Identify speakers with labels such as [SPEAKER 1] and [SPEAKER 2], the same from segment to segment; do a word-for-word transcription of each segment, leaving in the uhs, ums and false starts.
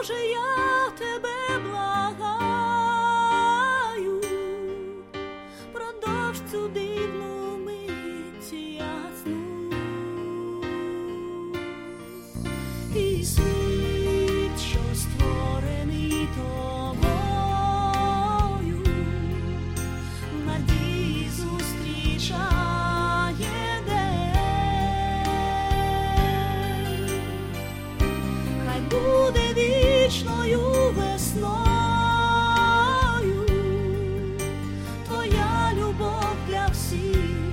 [SPEAKER 1] Боже, я тебе благаю, продовж цю дивну мить ясну. І світ, що створений тобою, надії зустрічає день. Хай буде вічною весною твоя любов для всіх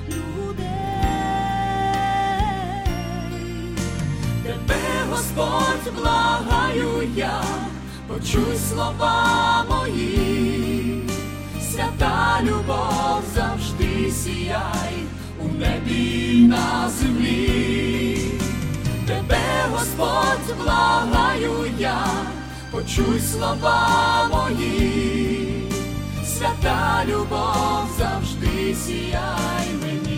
[SPEAKER 1] людей. Тебе, Господь, благаю я, почуй слова мої. Свята любов завжди сіяй у небі й на землі. Тебе, Господь, благаю я, почуй слова мої. Свята любов завжди сіяй мені.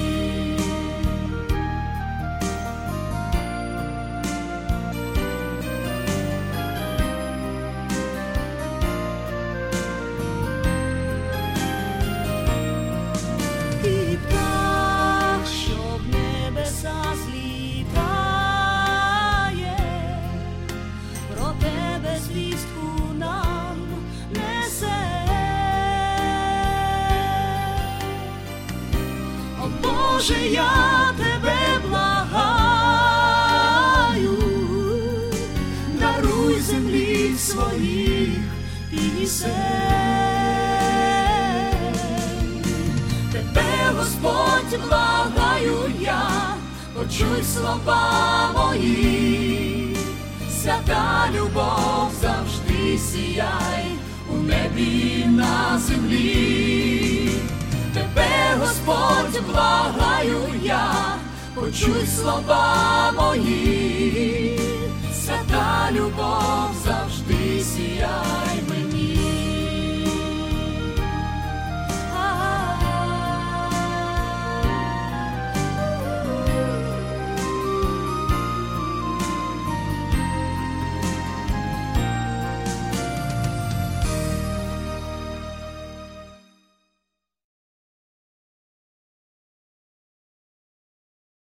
[SPEAKER 1] І птах, що в небеса злітає, про тебе звістку нам несе. О Боже, я тебе благаю, даруй землі своїх пісень. Тебе, Господь, благаю я, почуй слова мої. Свята любов завжди сіяй у небі й на землі. Тебе, Господь, благаю я, почуй слова мої.